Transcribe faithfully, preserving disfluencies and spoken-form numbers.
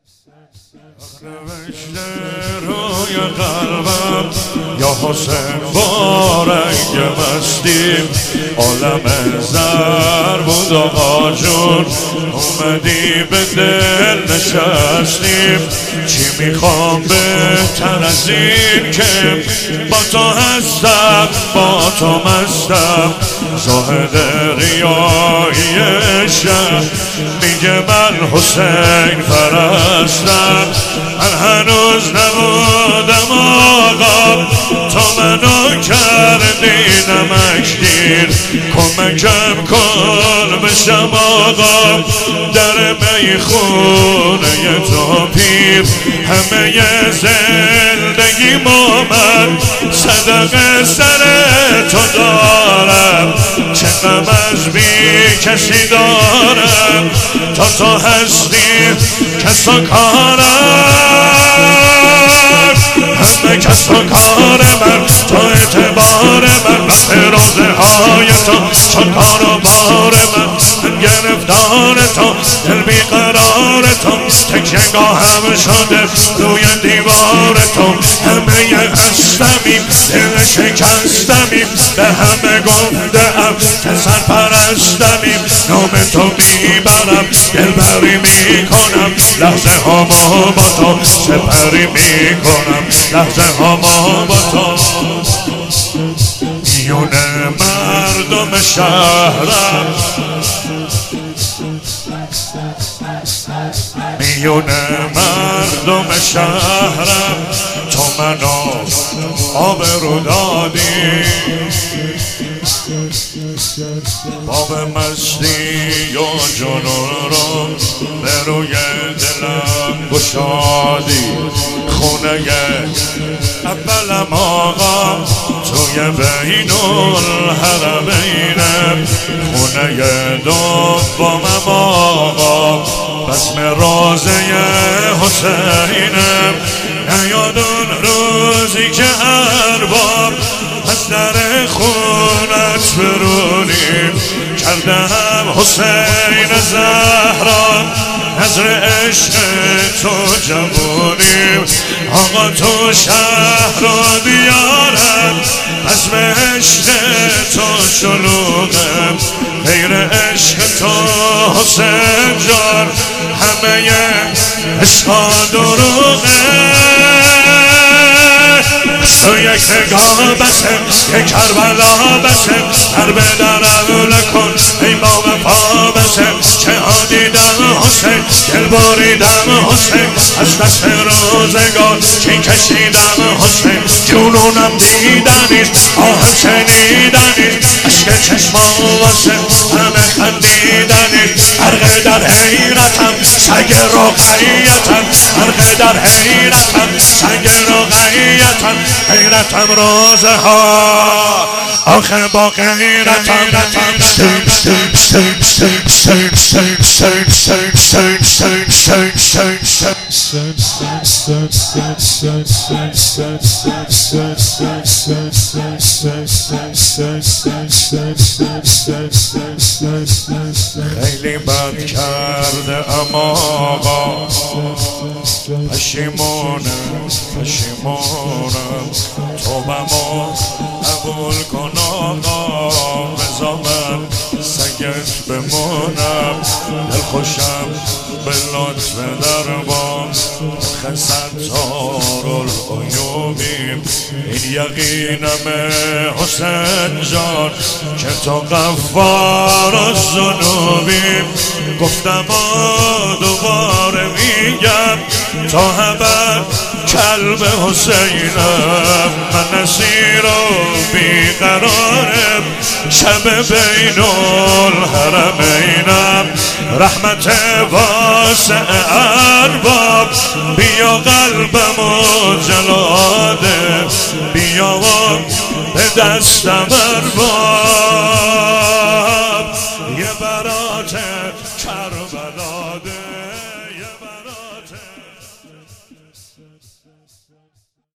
نوشته روی قلبم یا حسین با رنگ مستی، عالم زر بود آقا جون، اومدی به دل نشستیم. چی میخوام بهتر از این که با تو هستم، با تو مستم. زاهد ریایی شهر میگه من حسین پرستم. من هنوز نبودم آقا، تو منو کردی نمکگیر. کمکم کن بشم آقا، در میخونه تو پیر. همه زندگی ما من صدقه سر تو دارم. چه غم از بی کسی دارم، تا تو هستی کس و کارم. همه کس و کار من، تا اعتبار من، وقت روزه های تو چون کار و بار من. من گرفتار تو، دل بیقرار تو، تکیه‌گاهم شده روی دیوار تو. همه هستمیم، دل شکستمیم، به همه گفته‌ام که سرپرستمیم. نام تو میبرم، دلبری میکنم، لحظه هامو با تو سپری میکنم، لحظه هامو با تو. میون مردم شهرم، میون مردم شهرم، تو منو آبرو دادی. باب مستی و جنون رو به روی دلم گشادی. خونه اولم آقا توی بین الحرمینم، خونه دومم آقا بسم روزه حسینم. نیاد اون روزی که ارباب از در خونت برونیم، کردم حسین زهرا نظر عشق تو جوونیم. آقا تو شهر و دیارم، بزم عشق تو شلوغم. غیر عشق تو حسین جان، همه عشق دروغه. تو یک نگاه بسه، یک کربلا بسه، در به درم نکن ای با وفا بسه. چه ها دیدم حسین، دل بریدم حسین، از دست روزگار چین کشیدم حسین. جنونم دیدنیست، آهم شنیدنیست، عشق چشمان واسه همه خندیدنیست. غرق در حیرتم، سنگ رقیتم، غرق در حیرتم، سنگ رقیتم. غیرتم روزه ها آخه با غیرتم. خیلی بد کرده اما آقا، پشیمونم پشیمونم. توبمو قبول کن آقا، بذار من سگت بمونم. دل خوشم به لطف دربان، ستار العیوبیم. این یقینم حسین جان که تو غفار الذنوبیم. گفتم و دوباره میگم، تا هبر کلب حسینم. من اسیر و بیقرارم، شب بین الحرمینم. رحمت واسع ارباب، بیا قلبم و جلاده. بیا و به دستم ارباب،